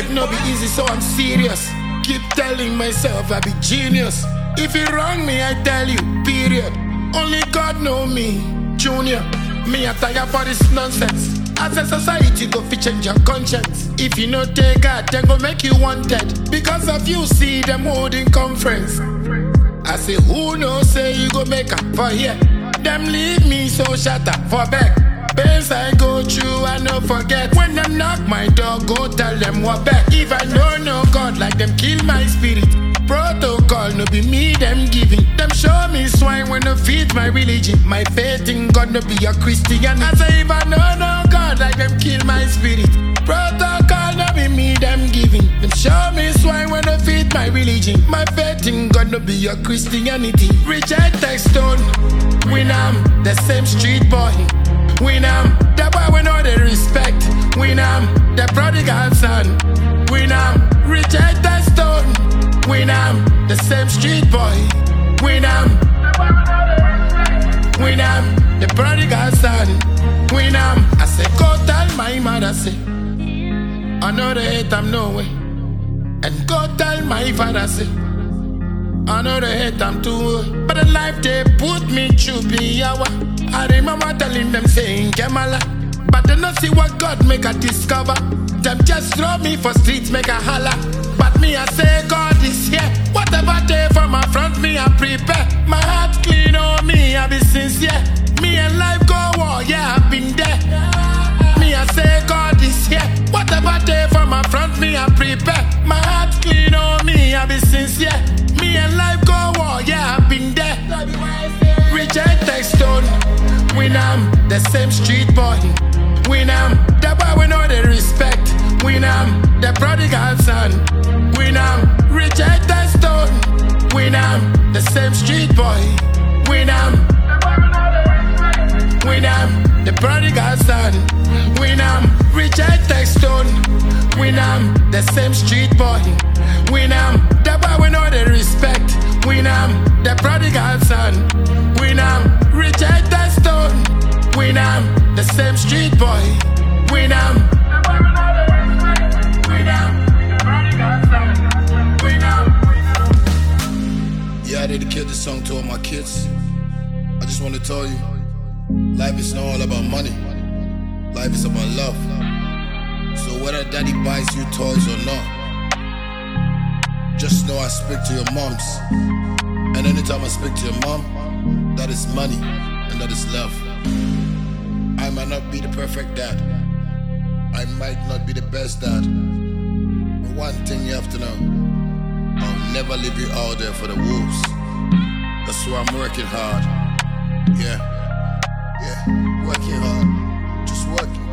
life no be easy, so I'm serious. Keep telling myself I be genius. If you wrong me, I tell you, period. Only God know me, Junior. Me, I tired for this nonsense. As a society, go fi change your conscience. If you no take God, then go make you wanted. Because of you, see them holding conference. I say, who knows, say you go make up for here. Them leave me so shut up for back. Pains I go through, I no forget. When them knock my door, go tell them what back. If I don't know God, like them kill my spirit. Protocol, no be me, them giving. Them show me swine when they feed my religion. My faith in God, no be a Christian. I say if I don't know God, like them kill my spirit. Protocol, no be me, them giving. Them show me swine when they feed my religion. My faith in God, no be a Christianity. Reject stone, win am, the same street boy. Win am, the boy we know the respect. Win am, the prodigal son. Win am, reject stone. Win am, the same street boy. Win am, win am, the prodigal son. Win am, I say go tell my mother say I know they hate I'm no way. And go tell my father say I know they hate I'm too. But the life they put me through be hour. I remember telling them saying Kemala, but they not see what God make a discover. Them just throw me for streets make a holler. But me I say God is here. Whatever day from my front me I prepare. My heart clean on me I be sincere. Me and life go war, yeah I've been there. Me I say God is here. Whatever day from my front me I prepare. My heart clean on me I be sincere. Me and life go war, yeah I've been there. Reject stone. Win am, the same street boy. Win am, the boy we know the respect. Win am, the prodigal son. Win am, reject stone. Win am, the same street boy. Win am, win am, the prodigal son. Win am, reject stone. Win am, the same street boy. Win am, the boy we know the respect. Win am, the prodigal son. Win am, reject stone. Win am, the same street boy. Win am, win am, the prodigal son. Win am. Yeah, I dedicate this song to all my kids. I just want to tell you, life is not all about money. Life is about love. So whether daddy buys you toys or not, just know I speak to your moms. And anytime I speak to your mom, that is money and that is love. I might not be the perfect dad. I might not be the best dad. But one thing you have to know, I'll never leave you out there for the wolves. That's why I'm working hard. Yeah, working hard. Just working.